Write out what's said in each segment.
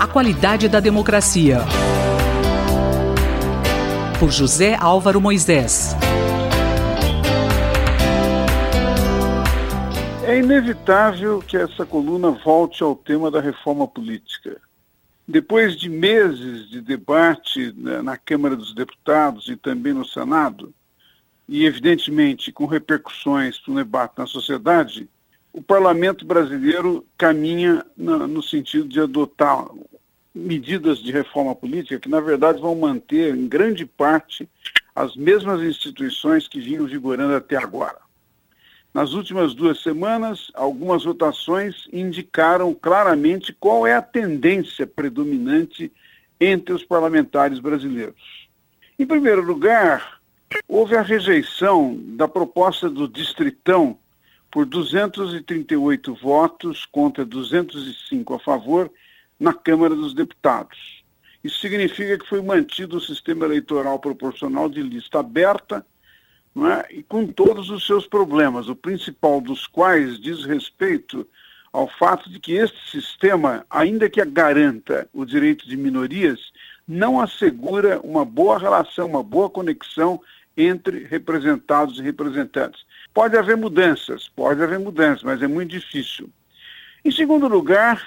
qualidade da democracia. Por José Álvaro Moisés. É inevitável que essa coluna volte ao tema da reforma política. Depois de meses de debate na Câmara dos Deputados e também no Senado, e evidentemente com repercussões para o debate na sociedade, o parlamento brasileiro caminha no sentido de adotar medidas de reforma política que, na verdade, vão manter, em grande parte, as mesmas instituições que vinham vigorando até agora. Nas últimas 2 semanas, algumas votações indicaram claramente qual é a tendência predominante entre os parlamentares brasileiros. Em primeiro lugar, houve a rejeição da proposta do Distritão por 238 votos contra 205 a favor na Câmara dos Deputados. Isso significa que foi mantido o sistema eleitoral proporcional de lista aberta, não é? E com todos os seus problemas, o principal dos quais diz respeito ao fato de que este sistema, ainda que garanta o direito de minorias, não assegura uma boa relação, uma boa conexão entre representados e representantes. Pode haver mudanças, mas é muito difícil. Em segundo lugar,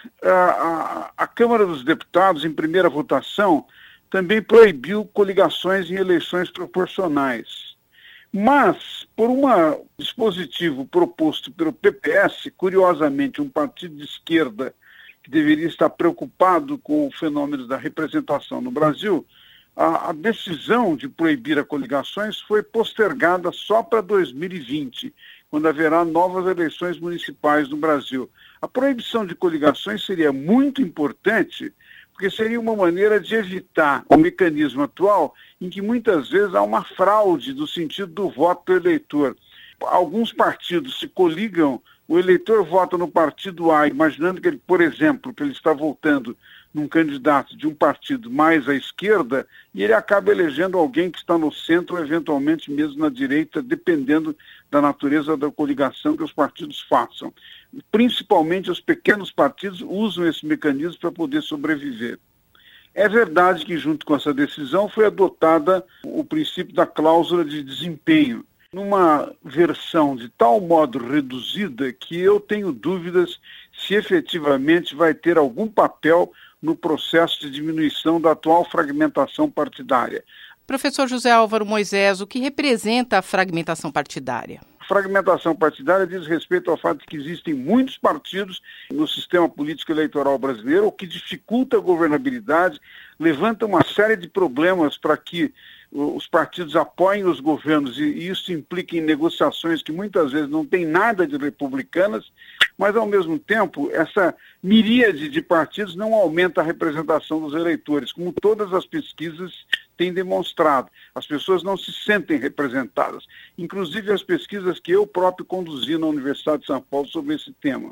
a Câmara dos Deputados, em primeira votação, também proibiu coligações em eleições proporcionais. Mas, por um dispositivo proposto pelo PPS, curiosamente um partido de esquerda que deveria estar preocupado com o fenômeno da representação no Brasil, a decisão de proibir as coligações foi postergada só para 2020, quando haverá novas eleições municipais no Brasil. A proibição de coligações seria muito importante, porque seria uma maneira de evitar o mecanismo atual em que muitas vezes há uma fraude no sentido do voto do eleitor. Alguns partidos se coligam, o eleitor vota no partido A, imaginando que ele, por exemplo, que ele está votando num candidato de um partido mais à esquerda, e ele acaba elegendo alguém que está no centro, ou eventualmente mesmo na direita, dependendo da natureza da coligação que os partidos façam. Principalmente os pequenos partidos usam esse mecanismo para poder sobreviver. É verdade que, junto com essa decisão, foi adotada o princípio da cláusula de desempenho, numa versão de tal modo reduzida que eu tenho dúvidas se efetivamente vai ter algum papel no processo de diminuição da atual fragmentação partidária. Professor José Álvaro Moisés, o que representa a fragmentação partidária? A fragmentação partidária diz respeito ao fato de que existem muitos partidos no sistema político eleitoral brasileiro, o que dificulta a governabilidade, levanta uma série de problemas para que os partidos apoiem os governos, e isso implica em negociações que muitas vezes não tem nada de republicanas, mas ao mesmo tempo essa miríade de partidos não aumenta a representação dos eleitores, como todas as pesquisas têm demonstrado. As pessoas não se sentem representadas, inclusive as pesquisas que eu próprio conduzi na Universidade de São Paulo sobre esse tema.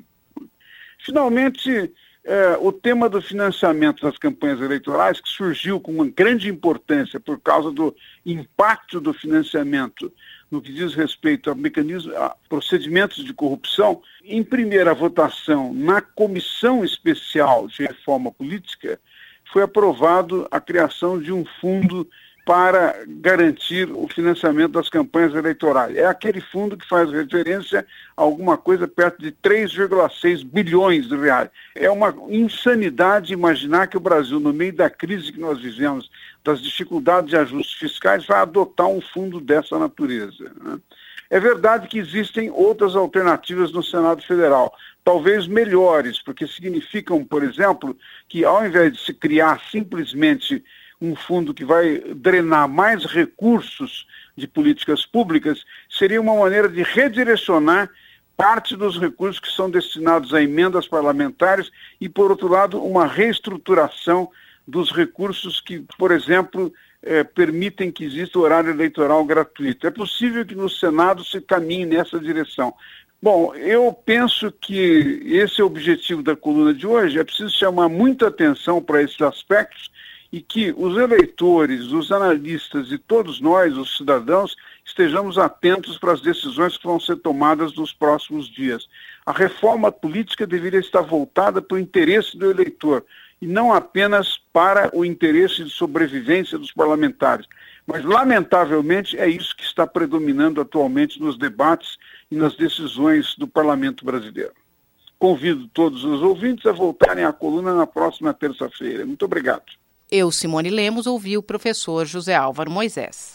Finalmente, o tema do financiamento das campanhas eleitorais, que surgiu com uma grande importância por causa do impacto do financiamento no que diz respeito a procedimentos de corrupção, em primeira votação na Comissão Especial de Reforma Política, foi aprovado a criação de um fundo para garantir o financiamento das campanhas eleitorais. É aquele fundo que faz referência a alguma coisa perto de 3,6 bilhões de reais. É uma insanidade imaginar que o Brasil, no meio da crise que nós vivemos, das dificuldades de ajustes fiscais, vai adotar um fundo dessa natureza, né? É verdade que existem outras alternativas no Senado Federal, talvez melhores, porque significam, por exemplo, que ao invés de se criar simplesmente um fundo que vai drenar mais recursos de políticas públicas, seria uma maneira de redirecionar parte dos recursos que são destinados a emendas parlamentares e, por outro lado, uma reestruturação dos recursos que, por exemplo, permitem que exista horário eleitoral gratuito. É possível que no Senado se caminhe nessa direção. Bom, eu penso que esse é o objetivo da coluna de hoje. É preciso chamar muita atenção para esses aspectos e que os eleitores, os analistas e todos nós, os cidadãos, estejamos atentos para as decisões que vão ser tomadas nos próximos dias. A reforma política deveria estar voltada para o interesse do eleitor e não apenas para o interesse de sobrevivência dos parlamentares. Mas, lamentavelmente, é isso que está predominando atualmente nos debates e nas decisões do Parlamento brasileiro. Convido todos os ouvintes a voltarem à coluna na próxima terça-feira. Muito obrigado. Eu, Simone Lemos, ouvi o professor José Álvaro Moisés.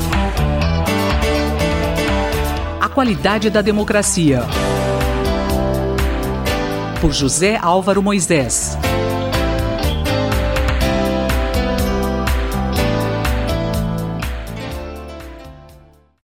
A qualidade da democracia. Por José Álvaro Moisés.